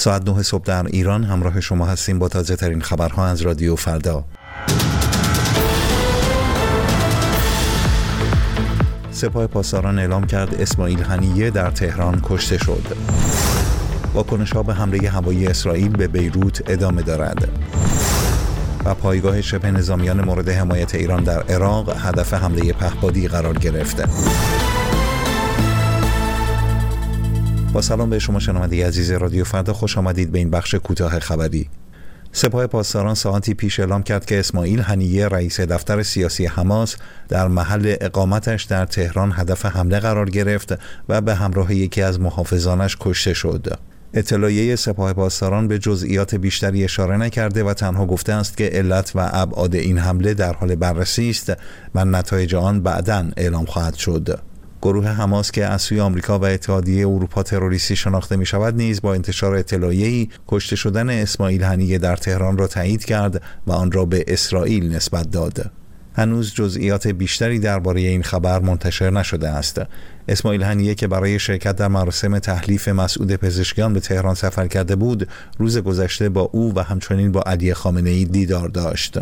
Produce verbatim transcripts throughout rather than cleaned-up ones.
ساعت نه صبح در ایران همراه شما هستیم با تازه ترین خبرها از رادیو فردا. سپاه پاسداران اعلام کرد اسماعیل هنیه در تهران کشته شد. واکنش‌ها به حمله هوایی اسرائیل به بیروت ادامه دارد. و پایگاه شبه نظامیان مورد حمایت ایران در عراق هدف حمله پهپادی قرار گرفته. با سلام به شما شنونده عزیز رادیو فردا، خوش آمدید به این بخش کوتاه خبری. سپاه پاسداران ساعتی پیش اعلام کرد که اسماعیل هنیه رئیس دفتر سیاسی حماس در محل اقامتش در تهران هدف حمله قرار گرفت و به همراه یکی از محافظانش کشته شد. اطلاعیه سپاه پاسداران به جزئیات بیشتری اشاره نکرده و تنها گفته است که علت و ابعاد این حمله در حال بررسی است و نتایج آن بعداً اعلام خواهد شد. گروه حماس که از سوی آمریکا و اتحادیه اروپا تروریستی شناخته می شود نیز با انتشار اطلاعیه‌ای کشته شدن اسماعیل هنیه در تهران را تایید کرد و آن را به اسرائیل نسبت داد. هنوز جزئیات بیشتری درباره این خبر منتشر نشده است. اسماعیل هنیه که برای شرکت در مراسم تحلیف مسعود پزشکیان به تهران سفر کرده بود، روز گذشته با او و همچنین با علی خامنه‌ای دیدار داشت.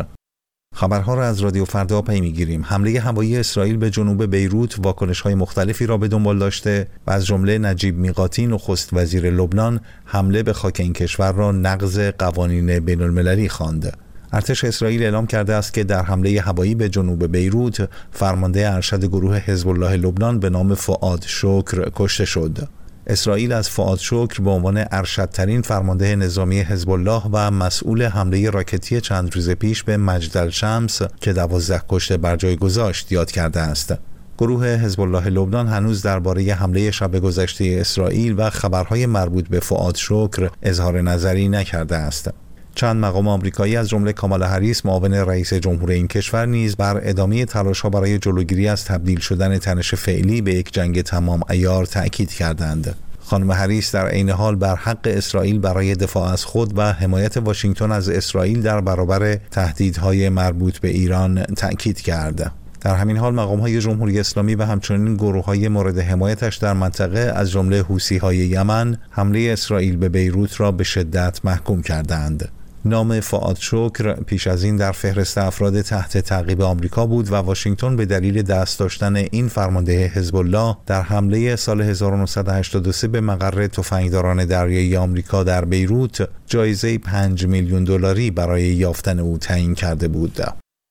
خبرها را از رادیو فردا پی می‌گیریم. حمله هوایی اسرائیل به جنوب بیروت واکنش‌های مختلفی را به دنبال داشته و از جمله نجیب میقاتی نخست وزیر لبنان حمله به خاک این کشور را نقض قوانین بین‌المللی خواند. ارتش اسرائیل اعلام کرده است که در حمله هوایی به جنوب بیروت فرمانده ارشد گروه حزب الله لبنان به نام فؤاد شکر کشته شد. اسرائیل از فؤاد شکر به عنوان ارشدترین فرمانده نظامی حزب الله و مسئول حمله راکتی چند روز پیش به مجدالشمس که دوازده کشته بر جای گذاشت یاد کرده است. گروه حزب الله لبنان هنوز درباره حمله شب گذشته اسرائیل و خبرهای مربوط به فؤاد شکر اظهار نظری نکرده است. چند مقام آمریکایی از جمله کامالا هریس معاون رئیس جمهور این کشور نیز بر ادامه تلاش‌ها برای جلوگیری از تبدیل شدن تنش فعلی به یک جنگ تمام عیار تأکید کردند. خانم هریس در عین حال بر حق اسرائیل برای دفاع از خود و حمایت واشنگتن از اسرائیل در برابر تهدیدهای مربوط به ایران تأکید کرد. در همین حال مقام‌های جمهوری اسلامی و همچنین گروه‌های مورد حمایتش در منطقه از جمله حوثی‌های یمن حمله اسرائیل به بیروت را به شدت محکوم کردند. نام فؤاد شکر پیش از این در فهرست افراد تحت تعقیب آمریکا بود و واشنگتن به دلیل دست داشتن این فرمانده حزب الله در حمله سال هزار و نهصد و هشتاد و سه به مقر تفنگداران دریایی آمریکا در بیروت جایزه پنج میلیون دلاری برای یافتن او تعیین کرده بود.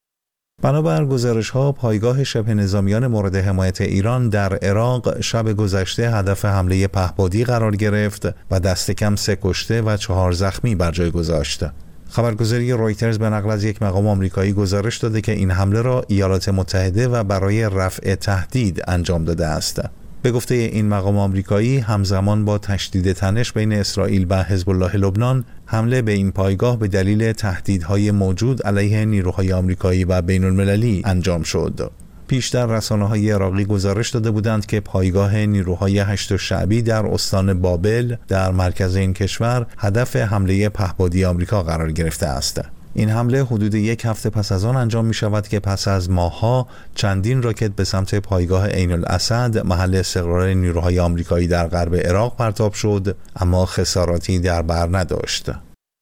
بنابر گزارش‌ها پایگاه شبه نظامیان مورد حمایت ایران در عراق شب گذشته هدف حمله پهپادی قرار گرفت و دست کم سه کشته و چهار زخمی بر جای گذاشت. خبرگزاری رویترز به نقل از یک مقام آمریکایی گزارش داده که این حمله را ایالات متحده و برای رفع تهدید انجام داده است. به گفته این مقام آمریکایی همزمان با تشدید تنش بین اسرائیل و حزب الله لبنان، حمله به این پایگاه به دلیل تهدیدهای موجود علیه نیروهای آمریکایی و بین‌المللی انجام شد. پیشتر رسانه‌های عراقی گزارش داده بودند که پایگاه نیروهای هشت شعبی در استان بابل در مرکز این کشور هدف حمله پهپادی آمریکا قرار گرفته است. این حمله حدود یک هفته پس از آن انجام می شود که پس از ماه‌ها چندین راکت به سمت پایگاه عین الاسد محل استقرار نیروهای آمریکایی در غرب عراق پرتاب شد، اما خساراتی در بر نداشت.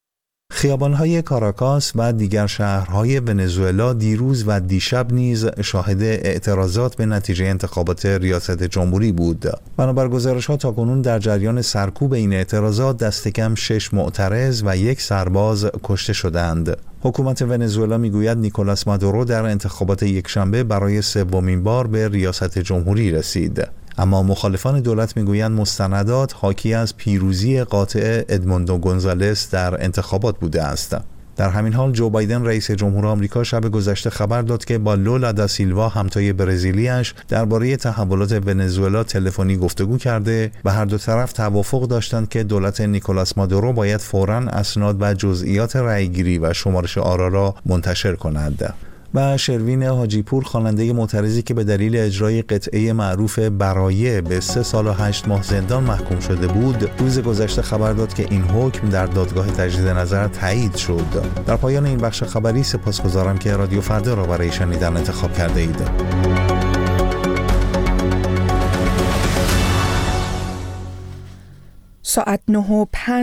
خیابان‌های کاراکاس و دیگر شهرهای ونزوئلا دیروز و دیشب نیز شاهد اعتراضات به نتیجه انتخابات ریاست جمهوری بود. بنابر گزارش‌ها تاکنون در جریان سرکوب این اعتراضات دست کم شش معترض و یک سرباز کشته شدند. حکومت ونزوئلا میگوید نیکولاس مادورو در انتخابات یکشنبه برای سومین بار به ریاست جمهوری رسید. اما مخالفان دولت میگویند مستندات حاکی از پیروزی قاطع ادموندو گونزالس در انتخابات بوده است. در همین حال جو بایدن رئیس جمهور آمریکا شب گذشته خبر داد که با لولا دا سیلوا همتای برزیلیش درباره تحولات ونزوئلا تلفنی گفتگو کرده و هر دو طرف توافق داشتند که دولت نیکولاس مادورو باید فوراً اسناد و جزئیات رأیگیری و شمارش آرا را منتشر کند. و شروین حاجی پور خواننده معترضی که به دلیل اجرای قطعه معروف برایه به سه سال و هشت ماه زندان محکوم شده بود، روز گذشته خبر داد که این حکم در دادگاه تجدید نظر تایید شد. در پایان این بخش خبری سپاسگزارم که رادیو فردا را برای شنیدن انتخاب کرده اید. ساعت نه و پنج